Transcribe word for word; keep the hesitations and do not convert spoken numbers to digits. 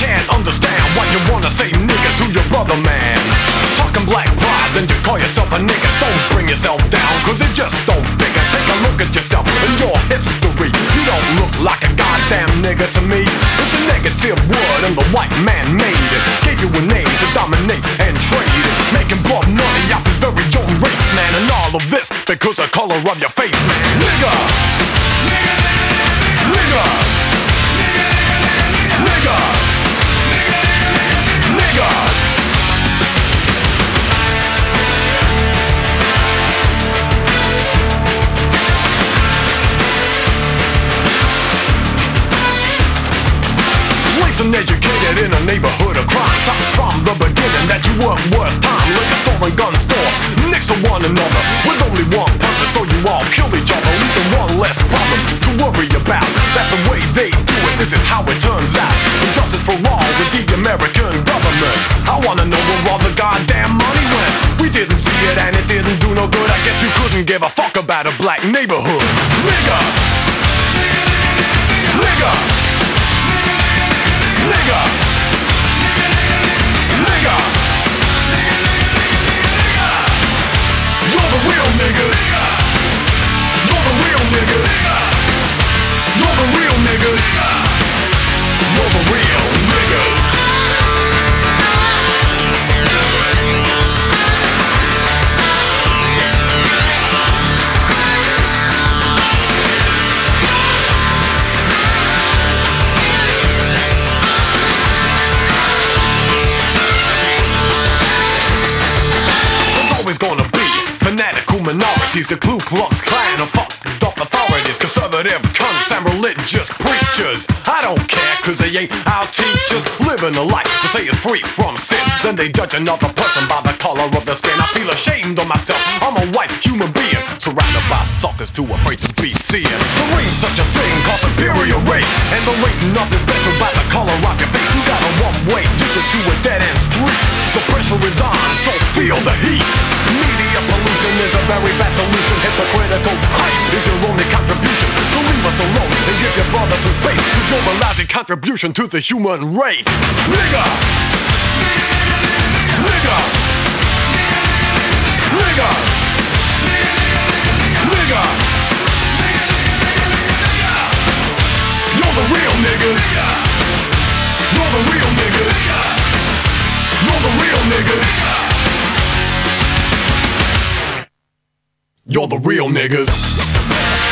can't understand why you wanna say nigga to your brother, man. Talking black pride, then you call yourself a nigga. Don't bring yourself down, cause it just don't figure. Take a look at yourself and your history. You don't look like a goddamn nigga to me. It's a negative word and the white man made it. Gave you a name to dominate and trade it, making blood money off his very own race, man. And all of this because the color of your face, man. Nigga! Nigga! Nigga! Nigga! Nigga! Laced and educated in a neighborhood of crime. Taught from the beginning that you work worst time. Liquor store and gun store next to one another with only one purpose, so you all kill each other, leaving one less problem to worry about. That's the way they do it, this is how it turns out. Injustice for all with the American government. I wanna know where all the goddamn money went. We didn't see it and it didn't do no good. I guess you couldn't give a fuck about a black neighborhood. Nigga! Nigga! Nigga! Nigga! You're the real niggas! You're the real niggas! You're the real niggas! You're the real niggas! Always gonna be fanatical minorities, the Ku Klux Klan and fucked up authorities, conservative cunts and religious preachers. I don't care cause they ain't our teachers. Living a life they say is free from sin, then they judge another person by the color of their skin. I feel ashamed of myself, I'm a white human being, surrounded by suckers too afraid to be seen. There ain't such a thing called superior race, and there ain't nothing special by the color of your face. You got a one-way ticket to a dead-end street. The pressure is on, so feel the heat. Media pollution is a very bad solution. Hypocritical hype is your only contribution. So leave us alone and give your brother some space, cause you're a lousy contribution to the human race. Nigga! Nigga! Nigga! Nigga! You're the real niggas! You're the real niggas! You're the real niggas! You're the real niggas.